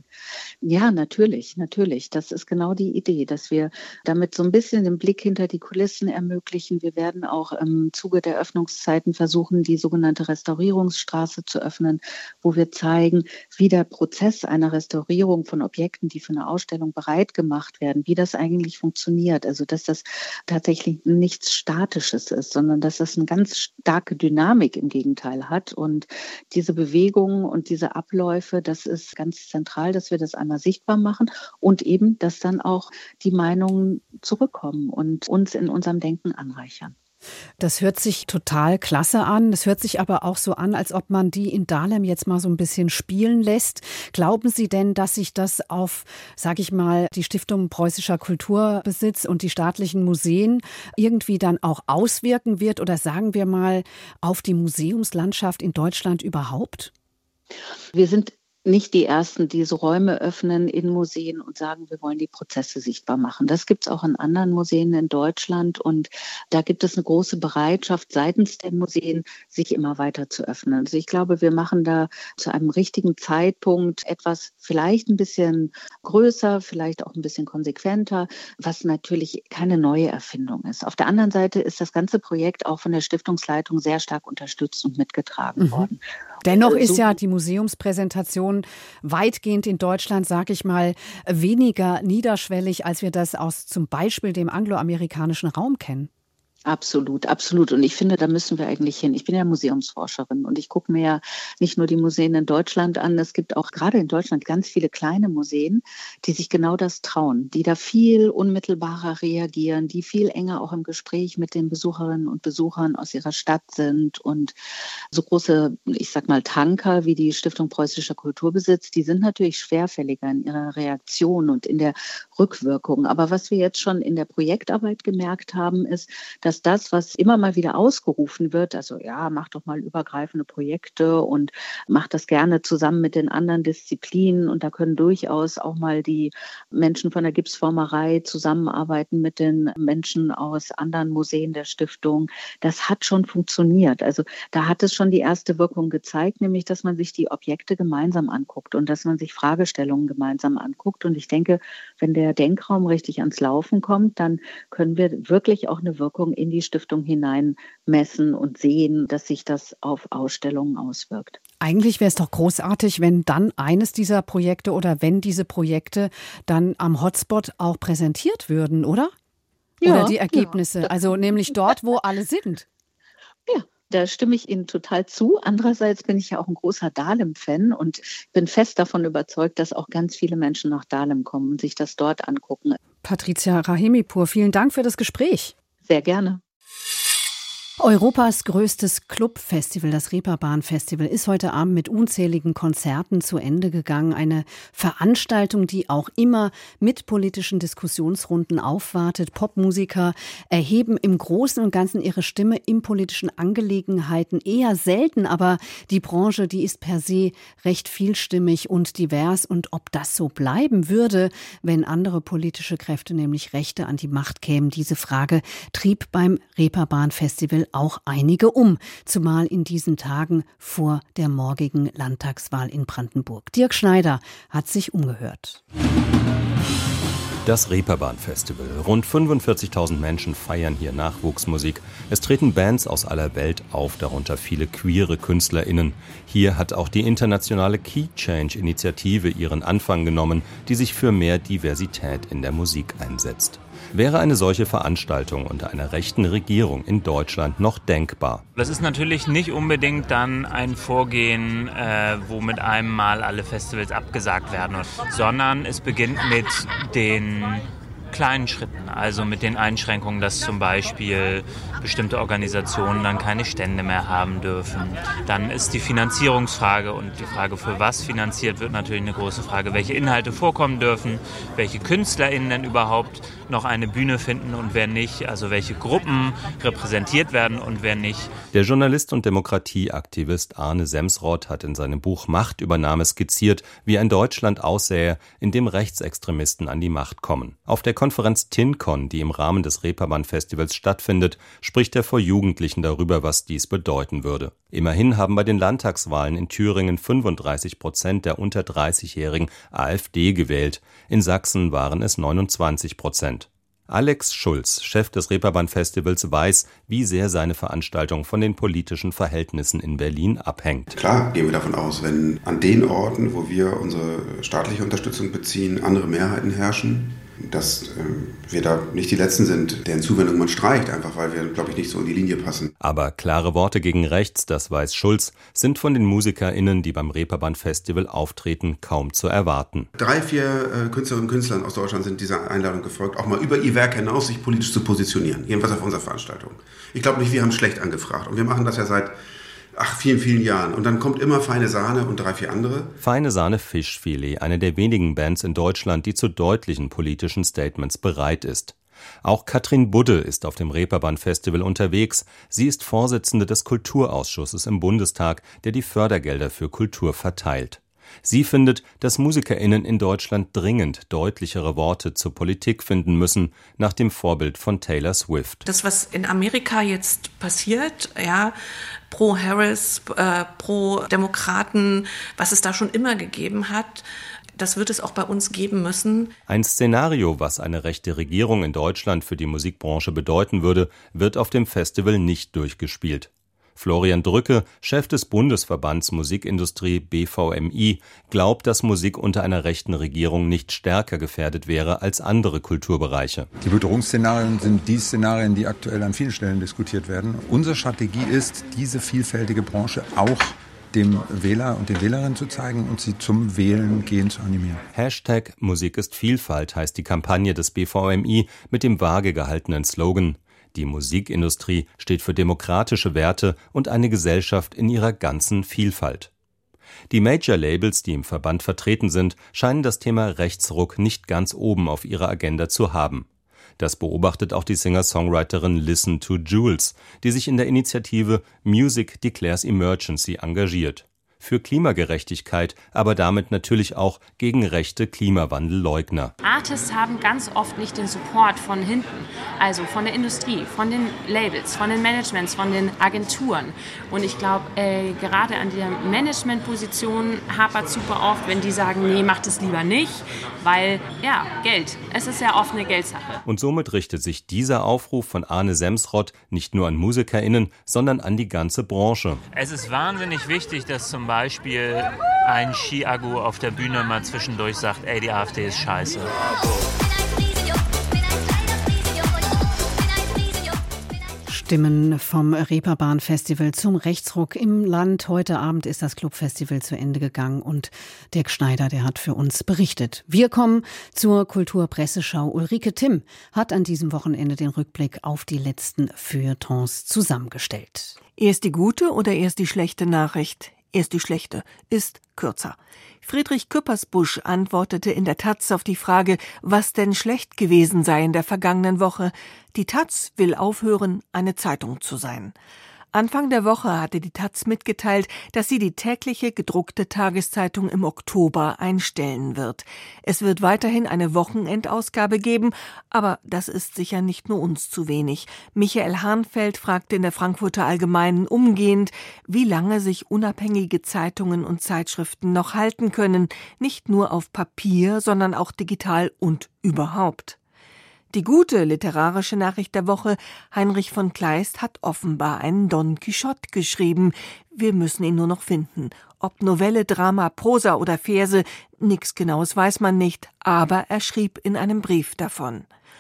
Ja, natürlich, natürlich. Das ist genau die Idee, dass wir damit so ein bisschen den Blick hinter die Kulissen ermöglichen. Wir werden auch im Zuge der Öffnungszeiten versuchen, die sogenannte Restaurierungsstraße zu öffnen, wo wir zeigen, wie der Prozess einer Restaurierung von Objekten, die für eine Ausstellung bereit gemacht werden, wie das eigentlich funktioniert. Also dass das tatsächlich nichts Statisches ist, sondern dass das eine ganz starke Dynamik im Gegenteil hat. Und diese Bewegungen und diese Abläufe, das ist ganz zentral, dass wir das einmal sichtbar machen und eben, dass dann auch die Meinungen zurückkommen und uns in unserem Denken anreichern. Das hört sich total klasse an. Das hört sich aber auch so an, als ob man die in Dahlem jetzt mal so ein bisschen spielen lässt. Glauben Sie denn, dass sich das auf, sage ich mal, die Stiftung Preußischer Kulturbesitz und die staatlichen Museen irgendwie dann auch auswirken wird oder sagen wir mal auf die Museumslandschaft in Deutschland überhaupt? Wir sind nicht die Ersten, die so Räume öffnen in Museen und sagen, wir wollen die Prozesse sichtbar machen. Das gibt es auch in anderen Museen in Deutschland und da gibt es eine große Bereitschaft seitens der Museen, sich immer weiter zu öffnen. Also ich glaube, wir machen da zu einem richtigen Zeitpunkt etwas vielleicht ein bisschen größer, vielleicht auch ein bisschen konsequenter, was natürlich keine neue Erfindung ist. Auf der anderen Seite ist das ganze Projekt auch von der Stiftungsleitung sehr stark unterstützt und mitgetragen mhm. worden. Dennoch ist ja die Museumspräsentation weitgehend in Deutschland, sage ich mal, weniger niederschwellig, als wir das aus zum Beispiel dem angloamerikanischen Raum kennen. Absolut, absolut. Und ich finde, da müssen wir eigentlich hin. Ich bin ja Museumsforscherin und ich gucke mir ja nicht nur die Museen in Deutschland an. Es gibt auch gerade in Deutschland ganz viele kleine Museen, die sich genau das trauen, die da viel unmittelbarer reagieren, die viel enger auch im Gespräch mit den Besucherinnen und Besuchern aus ihrer Stadt sind. Und so große, ich sag mal, Tanker wie die Stiftung Preußischer Kulturbesitz, die sind natürlich schwerfälliger in ihrer Reaktion und in der Rückwirkung. Aber was wir jetzt schon in der Projektarbeit gemerkt haben, ist, dass das, was immer mal wieder ausgerufen wird, also ja, mach doch mal übergreifende Projekte und mach das gerne zusammen mit den anderen Disziplinen und da können durchaus auch mal die Menschen von der Gipsformerei zusammenarbeiten mit den Menschen aus anderen Museen der Stiftung. Das hat schon funktioniert. Also da hat es schon die erste Wirkung gezeigt, nämlich, dass man sich die Objekte gemeinsam anguckt und dass man sich Fragestellungen gemeinsam anguckt. Und ich denke, wenn der Denkraum richtig ans Laufen kommt, dann können wir wirklich auch eine Wirkung in die Stiftung hinein messen und sehen, dass sich das auf Ausstellungen auswirkt. Eigentlich wäre es doch großartig, wenn dann eines dieser Projekte oder wenn diese Projekte dann am Hotspot auch präsentiert würden, oder? Ja, oder die Ergebnisse, ja. Also nämlich dort, wo alle sind. Ja. Da stimme ich Ihnen total zu. Andererseits bin ich ja auch ein großer Dahlem-Fan und bin fest davon überzeugt, dass auch ganz viele Menschen nach Dahlem kommen und sich das dort angucken. Patricia Rahimipur, vielen Dank für das Gespräch. Sehr gerne. Europas größtes Clubfestival, das Reeperbahn-Festival, ist heute Abend mit unzähligen Konzerten zu Ende gegangen. Eine Veranstaltung, die auch immer mit politischen Diskussionsrunden aufwartet. Popmusiker erheben im Großen und Ganzen ihre Stimme in politischen Angelegenheiten eher selten, aber die Branche, die ist per se recht vielstimmig und divers. Und ob das so bleiben würde, wenn andere politische Kräfte, nämlich Rechte, an die Macht kämen, diese Frage trieb beim Reeperbahn-Festival auch einige um, zumal in diesen Tagen vor der morgigen Landtagswahl in Brandenburg. Dirk Schneider hat sich umgehört. Das Reeperbahn-Festival. Rund fünfundvierzigtausend Menschen feiern hier Nachwuchsmusik. Es treten Bands aus aller Welt auf, darunter viele queere KünstlerInnen. Hier hat auch die internationale Key Change-Initiative ihren Anfang genommen, die sich für mehr Diversität in der Musik einsetzt. Wäre eine solche Veranstaltung unter einer rechten Regierung in Deutschland noch denkbar? Das ist natürlich nicht unbedingt dann ein Vorgehen, äh, wo mit einem Mal alle Festivals abgesagt werden, sondern es beginnt mit den kleinen Schritten, also mit den Einschränkungen, dass zum Beispiel bestimmte Organisationen dann keine Stände mehr haben dürfen. Dann ist die Finanzierungsfrage und die Frage, für was finanziert wird, natürlich eine große Frage. Welche Inhalte vorkommen dürfen, welche KünstlerInnen denn überhaupt noch eine Bühne finden und wer nicht, also welche Gruppen repräsentiert werden und wer nicht. Der Journalist und Demokratieaktivist Arne Semsrott hat in seinem Buch Machtübernahme skizziert, wie ein Deutschland aussähe, in dem Rechtsextremisten an die Macht kommen. Auf der Konferenz TinCon, die im Rahmen des Reeperbahn-Festivals stattfindet, spricht er vor Jugendlichen darüber, was dies bedeuten würde. Immerhin haben bei den Landtagswahlen in Thüringen fünfunddreißig Prozent der unter dreißigjährigen AfD gewählt. In Sachsen waren es neunundzwanzig Prozent. Alex Schulz, Chef des Reeperbahn-Festivals, weiß, wie sehr seine Veranstaltung von den politischen Verhältnissen in Berlin abhängt. Klar gehen wir davon aus, wenn an den Orten, wo wir unsere staatliche Unterstützung beziehen, andere Mehrheiten herrschen, dass äh, wir da nicht die Letzten sind, deren Zuwendung man streicht, einfach weil wir, glaube ich, nicht so in die Linie passen. Aber klare Worte gegen rechts, das weiß Schulz, sind von den MusikerInnen, die beim Reeperbahn-Festival auftreten, kaum zu erwarten. Drei, vier äh, Künstlerinnen und Künstler aus Deutschland sind dieser Einladung gefolgt, auch mal über ihr Werk hinaus sich politisch zu positionieren, jedenfalls auf unserer Veranstaltung. Ich glaube nicht, wir haben schlecht angefragt und wir machen das ja seit Ach, vielen, vielen Jahren. Und dann kommt immer Feine Sahne und drei, vier andere. Feine Sahne Fischfilet, eine der wenigen Bands in Deutschland, die zu deutlichen politischen Statements bereit ist. Auch Katrin Budde ist auf dem Reeperbahn-Festival unterwegs. Sie ist Vorsitzende des Kulturausschusses im Bundestag, der die Fördergelder für Kultur verteilt. Sie findet, dass MusikerInnen in Deutschland dringend deutlichere Worte zur Politik finden müssen, nach dem Vorbild von Taylor Swift. Das, was in Amerika jetzt passiert, ja, pro Harris, äh, pro Demokraten, was es da schon immer gegeben hat, das wird es auch bei uns geben müssen. Ein Szenario, was eine rechte Regierung in Deutschland für die Musikbranche bedeuten würde, wird auf dem Festival nicht durchgespielt. Florian Drücke, Chef des Bundesverbands Musikindustrie B V M I, glaubt, dass Musik unter einer rechten Regierung nicht stärker gefährdet wäre als andere Kulturbereiche. Die Bedrohungsszenarien sind die Szenarien, die aktuell an vielen Stellen diskutiert werden. Unsere Strategie ist, diese vielfältige Branche auch dem Wähler und den Wählerinnen zu zeigen und sie zum Wählen gehen zu animieren. Hashtag Musik ist Vielfalt heißt die Kampagne des B V M I mit dem vage gehaltenen Slogan: Die Musikindustrie steht für demokratische Werte und eine Gesellschaft in ihrer ganzen Vielfalt. Die Major-Labels, die im Verband vertreten sind, scheinen das Thema Rechtsruck nicht ganz oben auf ihrer Agenda zu haben. Das beobachtet auch die Singer-Songwriterin Listen to Jules, die sich in der Initiative Music Declares Emergency engagiert. Für Klimagerechtigkeit, aber damit natürlich auch gegen rechte Klimawandelleugner. Artists haben ganz oft nicht den Support von hinten, also von der Industrie, von den Labels, von den Managements, von den Agenturen. Und ich glaube, äh, gerade an der Managementposition hapert super oft, wenn die sagen, nee, macht es lieber nicht, weil, ja, Geld, es ist ja oft eine Geldsache. Und somit richtet sich dieser Aufruf von Arne Semsrott nicht nur an MusikerInnen, sondern an die ganze Branche. Es ist wahnsinnig wichtig, dass zum Beispiel ein Chiago auf der Bühne mal zwischendurch sagt, ey, die AfD ist scheiße. Stimmen vom Reeperbahn-Festival zum Rechtsruck im Land. Heute Abend ist das Clubfestival zu Ende gegangen und Dirk Schneider, der hat für uns berichtet. Wir kommen zur Kulturpresseschau. Ulrike Timm hat an diesem Wochenende den Rückblick auf die letzten Feuilletons zusammengestellt. Erst die gute oder erst die schlechte Nachricht? Erst die schlechte, ist kürzer. Friedrich Küppersbusch antwortete in der Taz auf die Frage, was denn schlecht gewesen sei in der vergangenen Woche. Die Taz will aufhören, eine Zeitung zu sein. Anfang der Woche hatte die Taz mitgeteilt, dass sie die tägliche gedruckte Tageszeitung im Oktober einstellen wird. Es wird weiterhin eine Wochenendausgabe geben, aber das ist sicher nicht nur uns zu wenig. Michael Hahnfeld fragte in der Frankfurter Allgemeinen umgehend, wie lange sich unabhängige Zeitungen und Zeitschriften noch halten können, nicht nur auf Papier, sondern auch digital und überhaupt. Die gute literarische Nachricht der Woche: Heinrich von Kleist hat offenbar einen Don Quixote geschrieben. Wir müssen ihn nur noch finden. Ob Novelle, Drama, Prosa oder Verse, nix Genaues weiß man nicht, aber er schrieb in einem Brief davon.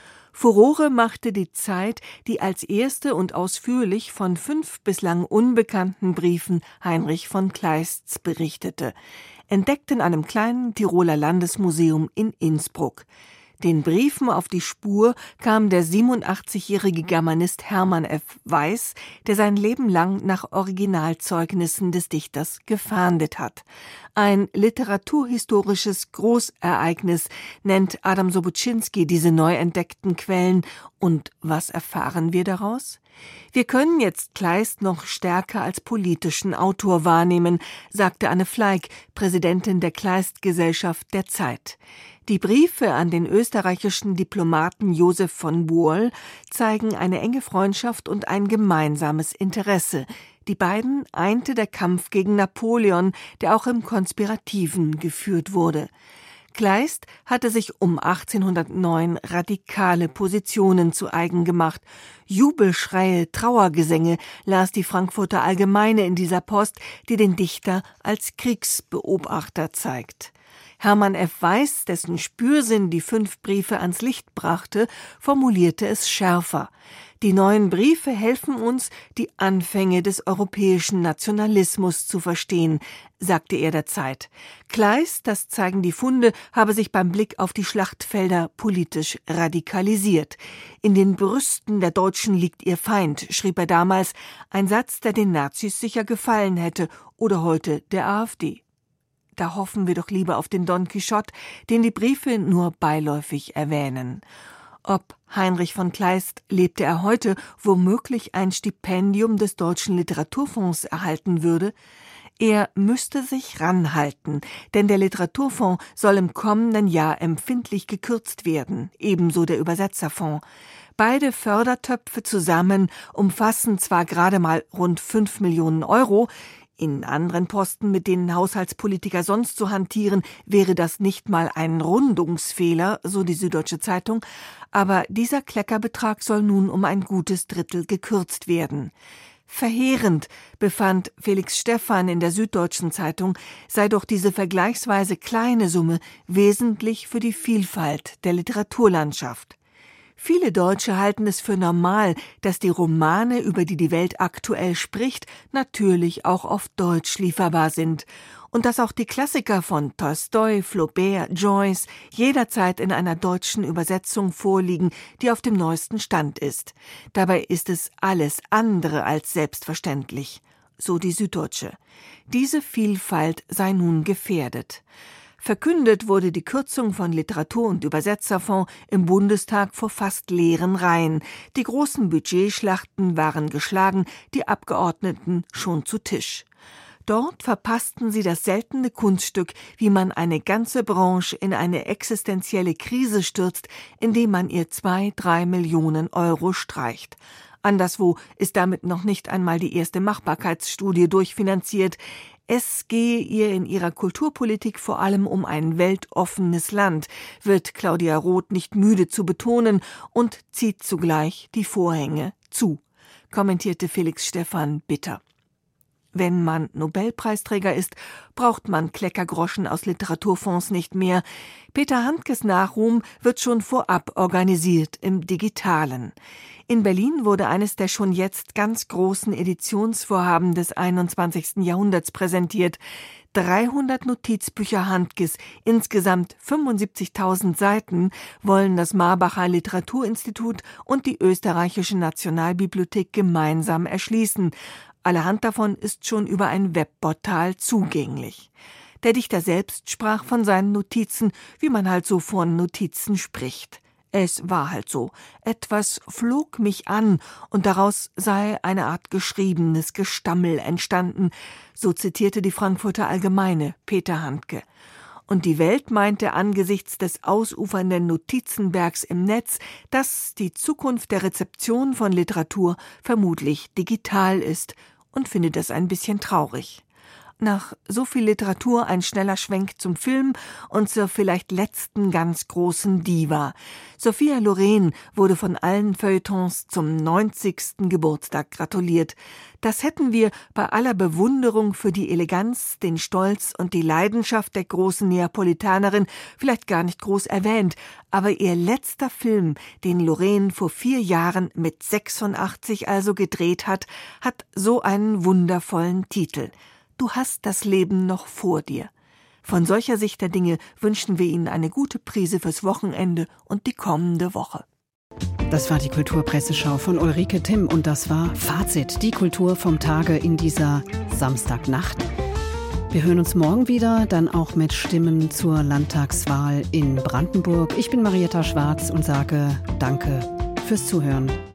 Furore machte die Zeit, die als erste und ausführlich von fünf bislang unbekannten Briefen Heinrich von Kleists berichtete. Entdeckt in einem kleinen Tiroler Landesmuseum in Innsbruck. Den Briefen auf die Spur kam der siebenundachtzigjährige Germanist Hermann F. Weiß, der sein Leben lang nach Originalzeugnissen des Dichters gefahndet hat. Ein literaturhistorisches Großereignis nennt Adam Sobuczynski diese neu entdeckten Quellen. Und was erfahren wir daraus? Wir können jetzt Kleist noch stärker als politischen Autor wahrnehmen, sagte Anne Fleig, Präsidentin der Kleist-Gesellschaft der Zeit. Die Briefe an den österreichischen Diplomaten Josef von Bourl zeigen eine enge Freundschaft und ein gemeinsames Interesse. Die beiden einte der Kampf gegen Napoleon, der auch im Konspirativen geführt wurde. Kleist hatte sich um achtzehnhundertneun radikale Positionen zu eigen gemacht. Jubelschreie, Trauergesänge las die Frankfurter Allgemeine in dieser Post, die den Dichter als Kriegsbeobachter zeigt. Hermann F. Weiß, dessen Spürsinn die fünf Briefe ans Licht brachte, formulierte es schärfer. Die neuen Briefe helfen uns, die Anfänge des europäischen Nationalismus zu verstehen, sagte er der Zeit. Kleist, das zeigen die Funde, habe sich beim Blick auf die Schlachtfelder politisch radikalisiert. In den Brüsten der Deutschen liegt ihr Feind, schrieb er damals, ein Satz, der den Nazis sicher gefallen hätte oder heute der AfD. Da hoffen wir doch lieber auf den Don Quixote, den die Briefe nur beiläufig erwähnen. Ob Heinrich von Kleist, lebte er heute, womöglich ein Stipendium des Deutschen Literaturfonds erhalten würde? Er müsste sich ranhalten, denn der Literaturfonds soll im kommenden Jahr empfindlich gekürzt werden, ebenso der Übersetzerfonds. Beide Fördertöpfe zusammen umfassen zwar gerade mal rund fünf Millionen Euro, in anderen Posten, mit denen Haushaltspolitiker sonst so hantieren, wäre das nicht mal ein Rundungsfehler, so die Süddeutsche Zeitung, aber dieser Kleckerbetrag soll nun um ein gutes Drittel gekürzt werden. Verheerend, befand Felix Stephan in der Süddeutschen Zeitung, sei doch diese vergleichsweise kleine Summe wesentlich für die Vielfalt der Literaturlandschaft. Viele Deutsche halten es für normal, dass die Romane, über die die Welt aktuell spricht, natürlich auch auf Deutsch lieferbar sind und dass auch die Klassiker von Tolstoi, Flaubert, Joyce jederzeit in einer deutschen Übersetzung vorliegen, die auf dem neuesten Stand ist. Dabei ist es alles andere als selbstverständlich, so die Süddeutsche. Diese Vielfalt sei nun gefährdet. Verkündet wurde die Kürzung von Literatur- und Übersetzerfonds im Bundestag vor fast leeren Reihen. Die großen Budgetschlachten waren geschlagen, die Abgeordneten schon zu Tisch. Dort verpassten sie das seltene Kunststück, wie man eine ganze Branche in eine existenzielle Krise stürzt, indem man ihr zwei, drei Millionen Euro streicht. Anderswo ist damit noch nicht einmal die erste Machbarkeitsstudie durchfinanziert. Es gehe ihr in ihrer Kulturpolitik vor allem um ein weltoffenes Land, wird Claudia Roth nicht müde zu betonen und zieht zugleich die Vorhänge zu, kommentierte Felix Stephan bitter. Wenn man Nobelpreisträger ist, braucht man Kleckergroschen aus Literaturfonds nicht mehr. Peter Handkes Nachruhm wird schon vorab organisiert im Digitalen. In Berlin wurde eines der schon jetzt ganz großen Editionsvorhaben des einundzwanzigsten Jahrhunderts präsentiert. dreihundert Notizbücher Handkes, insgesamt fünfundsiebzigtausend Seiten, wollen das Marbacher Literaturinstitut und die Österreichische Nationalbibliothek gemeinsam erschließen. Allerhand davon ist schon über ein Webportal zugänglich. Der Dichter selbst sprach von seinen Notizen, wie man halt so von Notizen spricht. Es war halt so. Etwas flog mich an und daraus sei eine Art geschriebenes Gestammel entstanden. So zitierte die Frankfurter Allgemeine Peter Handke. Und die Welt meinte angesichts des ausufernden Notizenbergs im Netz, dass die Zukunft der Rezeption von Literatur vermutlich digital ist und findet das ein bisschen traurig. Nach so viel Literatur ein schneller Schwenk zum Film und zur vielleicht letzten ganz großen Diva. Sophia Loren wurde von allen Feuilletons zum neunzigsten Geburtstag gratuliert. Das hätten wir bei aller Bewunderung für die Eleganz, den Stolz und die Leidenschaft der großen Neapolitanerin vielleicht gar nicht groß erwähnt. Aber ihr letzter Film, den Loren vor vier Jahren mit sechsundachtzig also gedreht hat, hat so einen wundervollen Titel: Du hast das Leben noch vor dir. Von solcher Sicht der Dinge wünschen wir Ihnen eine gute Prise fürs Wochenende und die kommende Woche. Das war die Kulturpresseschau von Ulrike Timm und das war Fazit, die Kultur vom Tage in dieser Samstagnacht. Wir hören uns morgen wieder, dann auch mit Stimmen zur Landtagswahl in Brandenburg. Ich bin Marietta Schwarz und sage Danke fürs Zuhören.